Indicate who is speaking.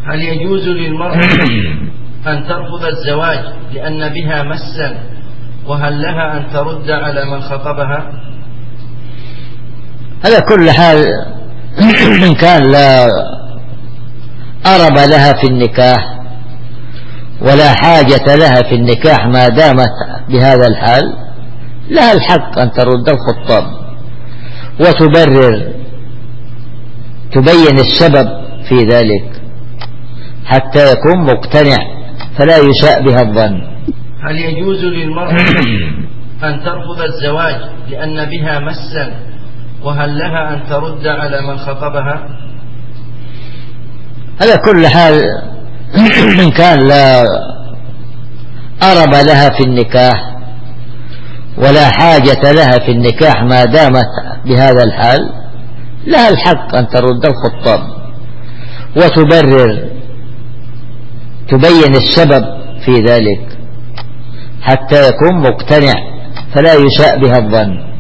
Speaker 1: هل يجوز للمرأة أن ترفض الزواج لأن بها مسا، وهل لها أن ترد على من خطبها؟
Speaker 2: على كل حال إن كان لا أرب لها في النكاح ولا حاجة لها في النكاح ما دامت بهذا الحال، لها الحق أن ترد الخطاب وتبرر، تبين السبب في ذلك حتى يكون مقتنع فلا يساء بها الظن.
Speaker 1: هل يجوز للمرأة أن ترفض الزواج لأن بها مسا، وهل لها أن ترد على من خطبها؟
Speaker 2: على كل حال إن كان لا أرب لها في النكاح ولا حاجة لها في النكاح ما دامت بهذا الحال، لها الحق أن ترد الخطاب وتبرر، تبين السبب في ذلك حتى يكون مقتنع فلا يساء بها الظن.